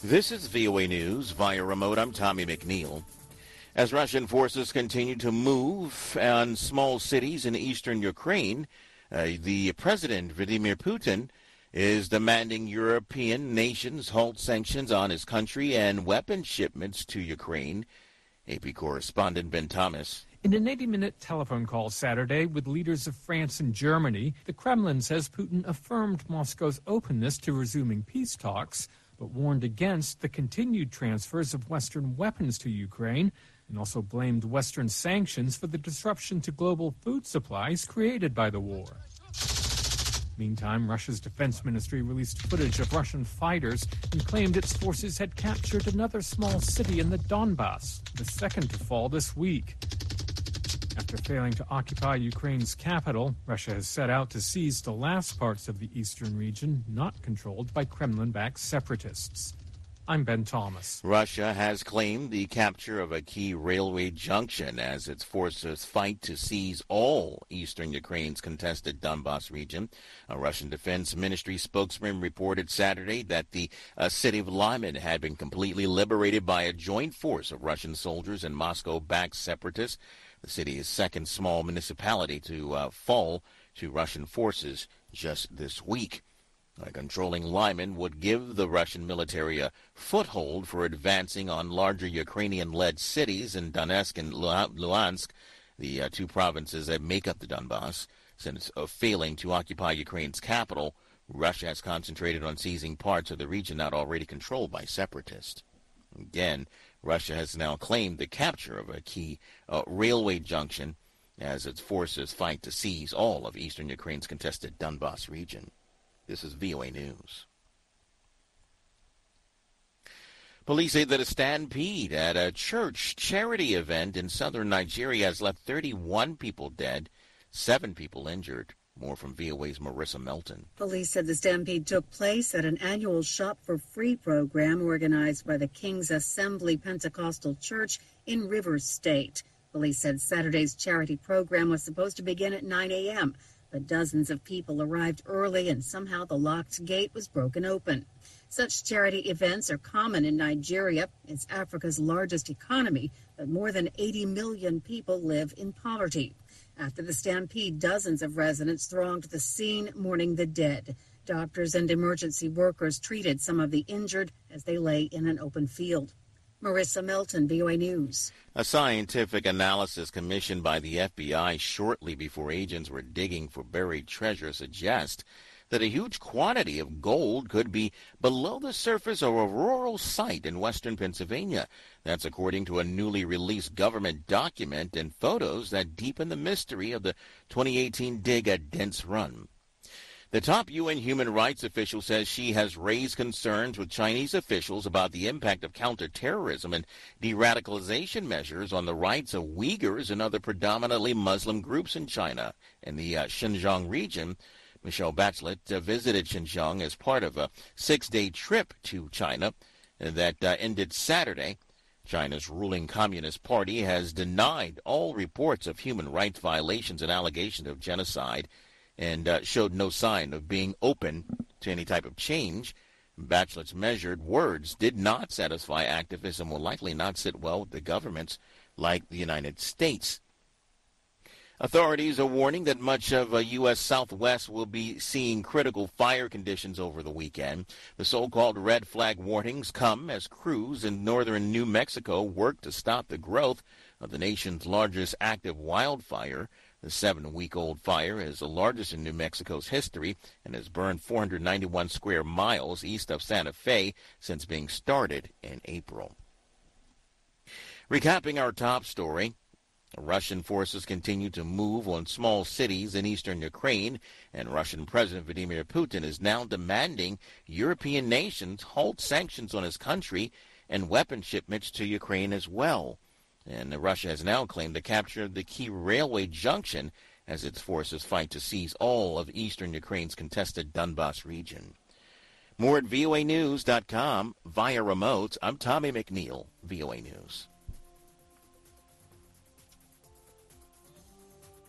This is VOA News via remote. I'm Tommy McNeil. As Russian forces continue to move on small cities in eastern Ukraine, the president, Vladimir Putin, is demanding European nations halt sanctions on his country and weapon shipments to Ukraine. AP correspondent Ben Thomas. In an 80-minute telephone call Saturday with leaders of France and Germany, the Kremlin says Putin affirmed Moscow's openness to resuming peace talks, but warned against the continued transfers of Western weapons to Ukraine, and also blamed Western sanctions for the disruption to global food supplies created by the war. Meantime, Russia's defense ministry released footage of Russian fighters and claimed its forces had captured another small city in the Donbass, the second to fall this week. After failing to occupy Ukraine's capital, Russia has set out to seize the last parts of the eastern region not controlled by Kremlin-backed separatists. I'm Ben Thomas. Russia has claimed the capture of a key railway junction as its forces fight to seize all eastern Ukraine's contested Donbass region. A Russian Defense Ministry spokesman reported Saturday that the city of Lyman had been completely liberated by a joint force of Russian soldiers and Moscow-backed separatists. The city is second small municipality to fall to Russian forces just this week. Controlling Lyman would give the Russian military a foothold for advancing on larger Ukrainian-led cities in Donetsk and Luhansk, the two provinces that make up the Donbass. Since failing to occupy Ukraine's capital, Russia has concentrated on seizing parts of the region not already controlled by separatists. Again, Russia has now claimed the capture of a key railway junction as its forces fight to seize all of eastern Ukraine's contested Donbass region. This is VOA News. Police say that a stampede at a church charity event in southern Nigeria has left 31 people dead, 7 people injured. More from VOA's Marissa Melton. Police said the stampede took place at an annual Shop for Free program organized by the King's Assembly Pentecostal Church in Rivers State. Police said Saturday's charity program was supposed to begin at 9 a.m., but dozens of people arrived early and somehow the locked gate was broken open. Such charity events are common in Nigeria. It's Africa's largest economy, but more than 80 million people live in poverty. After the stampede, dozens of residents thronged the scene mourning the dead. Doctors and emergency workers treated some of the injured as they lay in an open field. Marissa Melton, VOA News. A scientific analysis commissioned by the FBI shortly before agents were digging for buried treasure suggests that a huge quantity of gold could be below the surface of a rural site in western Pennsylvania. That's according to a newly released government document and photos that deepen the mystery of the 2018 dig at Dents Run. The top UN human rights official says she has raised concerns with Chinese officials about the impact of counterterrorism and de-radicalization measures on the rights of Uyghurs and other predominantly Muslim groups in China. In the Xinjiang region, Michelle Bachelet visited Xinjiang as part of a 6-day trip to China that ended Saturday. China's ruling Communist Party has denied all reports of human rights violations and allegations of genocide and showed no sign of being open to any type of change. Bachelet's measured words did not satisfy activists and will likely not sit well with the governments like the United States. Authorities are warning that much of U.S. Southwest will be seeing critical fire conditions over the weekend. The so-called red flag warnings come as crews in northern New Mexico work to stop the growth of the nation's largest active wildfire. The 7-week-old fire is the largest in New Mexico's history and has burned 491 square miles east of Santa Fe since being started in April. Recapping our top story, Russian forces continue to move on small cities in eastern Ukraine, and Russian President Vladimir Putin is now demanding European nations halt sanctions on his country and weapon shipments to Ukraine as well. And Russia has now claimed the capture of the key railway junction as its forces fight to seize all of eastern Ukraine's contested Donbass region. More at voanews.com via remote. I'm Tommy McNeil, VOA News.